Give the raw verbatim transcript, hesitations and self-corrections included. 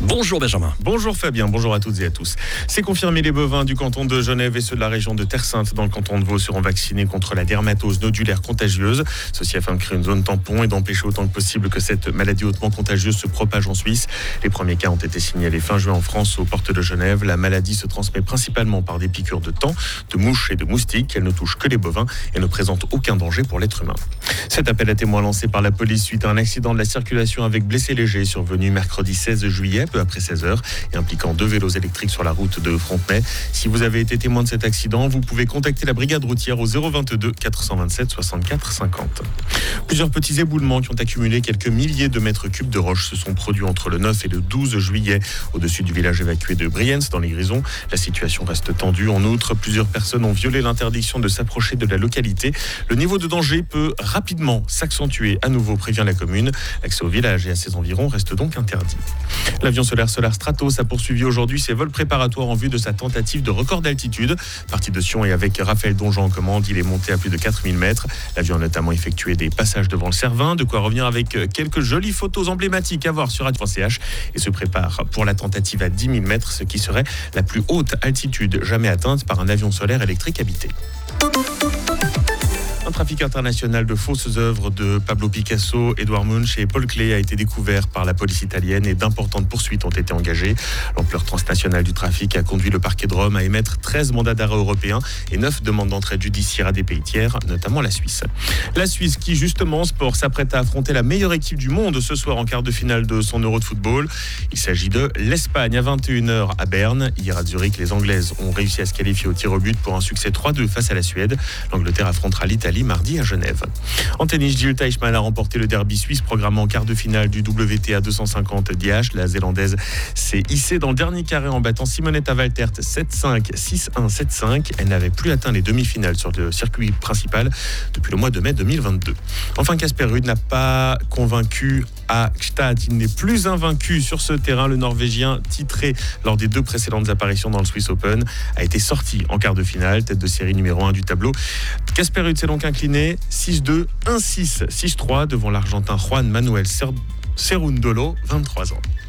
Bonjour Benjamin. Bonjour Fabien, bonjour à toutes et à tous. C'est confirmé, les bovins du canton de Genève et ceux de la région de Terre-Sainte dans le canton de Vaud seront vaccinés contre la dermatose nodulaire contagieuse. Ceci afin de créer une zone tampon et d'empêcher autant que possible que cette maladie hautement contagieuse se propage en Suisse. Les premiers cas ont été signalés fin juin en France aux portes de Genève. La maladie se transmet principalement par des piqûres de tampons, de mouches et de moustiques. Elle ne touche que les bovins et ne présente aucun danger pour l'être humain. Cet appel à témoins lancé par la police suite à un accident de la circulation avec blessés légers survenu mercredi seize juillet, peu après seize heures, et impliquant deux vélos électriques sur la route de Frontenay. Si vous avez été témoin de cet accident, vous pouvez contacter la brigade routière au zéro vingt-deux quatre cent vingt-sept soixante-quatre cinquante. Plusieurs petits éboulements qui ont accumulé quelques milliers de mètres cubes de roches se sont produits entre le neuf et le douze juillet au-dessus du village évacué de Brienz dans les Grisons. La situation reste tendue. En outre, plusieurs personnes ont violé l'interdiction de s'approcher de la localité. Le niveau de danger peut rapidement s'accentuer à nouveau, prévient la commune. L'accès au village et à ses environs reste donc interdit. L'avion solaire Solar Stratos a poursuivi aujourd'hui ses vols préparatoires en vue de sa tentative de record d'altitude. Parti de Sion et avec Raphaël Donjon en commande, il est monté à plus de quatre mille mètres. L'avion a notamment effectué des passages devant le Cervin, de quoi revenir avec quelques jolies photos emblématiques à voir sur radio point c h, et se prépare pour la tentative à dix mille mètres, ce qui serait la plus haute altitude jamais atteinte par un avion solaire électrique habité. Un trafic international de fausses œuvres de Pablo Picasso, Edouard Munch et Paul Klee a été découvert par la police italienne et d'importantes poursuites ont été engagées. L'ampleur transnationale du trafic a conduit le parquet de Rome à émettre treize mandats d'arrêt européens et neuf demandes d'entraide judiciaire à des pays tiers, notamment la Suisse. La Suisse qui, justement, sport, s'apprête à affronter la meilleure équipe du monde ce soir en quart de finale de son Euro de football. Il s'agit de l'Espagne à vingt et une heures à Berne. Hier à Zurich, les Anglaises ont réussi à se qualifier au tir au but pour un succès trois deux face à la Suède. L'Angleterre affrontera l'Italie mardi à Genève. En tennis, Jil Teichmann a remporté le derby suisse programmé en quart de finale du W T A deux cent cinquante D H. La Zélandaise s'est hissée dans le dernier carré en battant Simonetta Waltert sept cinq, six un, sept cinq. Elle n'avait plus atteint les demi-finales sur le circuit principal depuis le mois de mai deux mille vingt-deux. Enfin, Casper Ruud n'a pas convaincu à Gstaad. Il n'est plus invaincu sur ce terrain. Le Norvégien, titré lors des deux précédentes apparitions dans le Swiss Open, a été sorti en quart de finale, tête de série numéro un du tableau. Casper Ruud s'est donc incliné six deux, un six, six trois devant l'Argentin Juan Manuel Cerundolo, vingt-trois ans.